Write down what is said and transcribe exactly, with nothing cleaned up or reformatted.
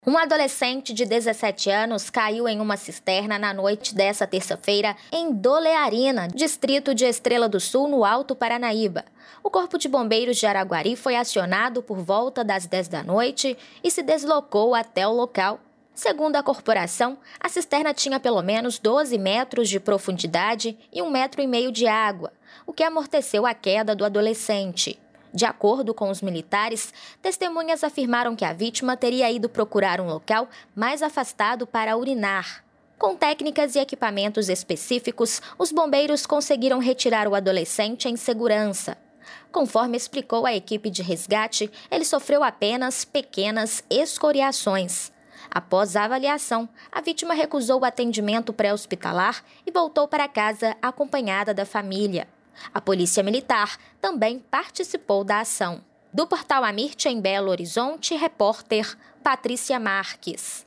Um adolescente de dezessete anos caiu em uma cisterna na noite dessa terça-feira em Dolearina, distrito de Estrela do Sul, no Alto Paranaíba. O Corpo de Bombeiros de Araguari foi acionado por volta das dez da noite e se deslocou até o local. Segundo a corporação, a cisterna tinha pelo menos doze metros de profundidade e um metro e meio de água, o que amorteceu a queda do adolescente. De acordo com os militares, testemunhas afirmaram que a vítima teria ido procurar um local mais afastado para urinar. Com técnicas e equipamentos específicos, os bombeiros conseguiram retirar o adolescente em segurança. Conforme explicou a equipe de resgate, ele sofreu apenas pequenas escoriações. Após a avaliação, a vítima recusou o atendimento pré-hospitalar e voltou para casa acompanhada da família. A Polícia Militar também participou da ação. Do Portal Amirte, em Belo Horizonte, repórter Patrícia Marques.